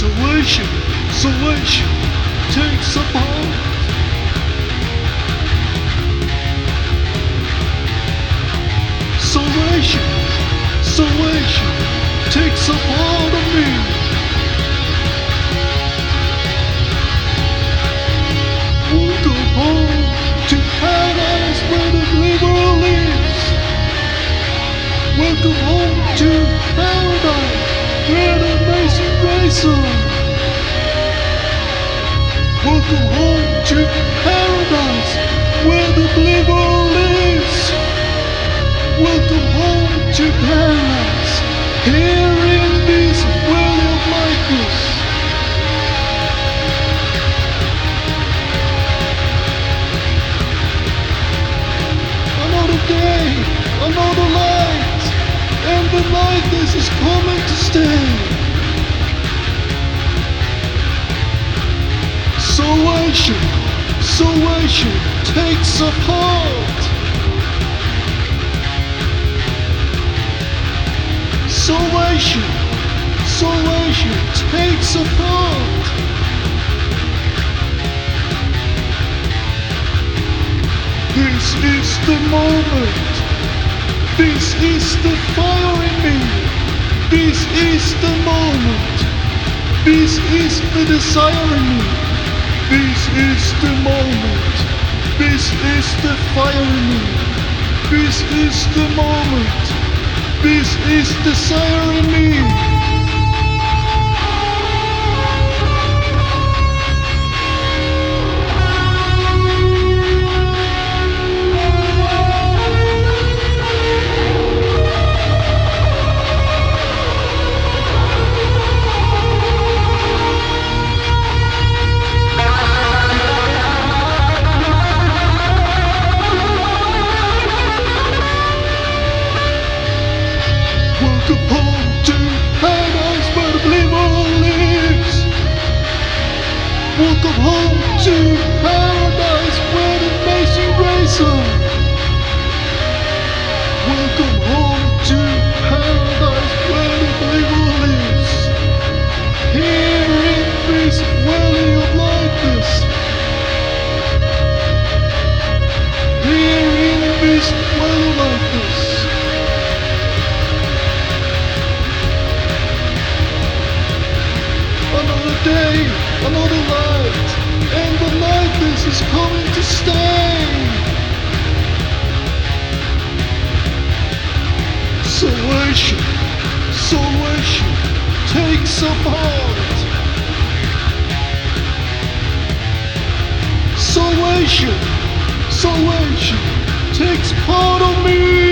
Salvation takes a part. Salvation takes a part of me. Welcome home to paradise where the believer lives. Welcome home to paradise where the amazing grace lives. Welcome home to paradise where the believer lives. Welcome home to paradise here in this world of lightness. Another day, another light, and the lightness is coming to stay. Salvation takes a part. Salvation takes a part. This is the moment. This is the fire in me. This is the moment. This is the desire in me. This is the moment. This is the fire in me. This is the moment. This is desire in me. Welcome home to paradise where the believer lives. Welcome home to paradise where the amazing grace lives. Welcome home to paradise where the believer lives. Here in this valley of lightness. Here in this valley of lightness. Another day, another light, and the lightness is coming to stay. Salvation takes a part. Salvation takes part of me.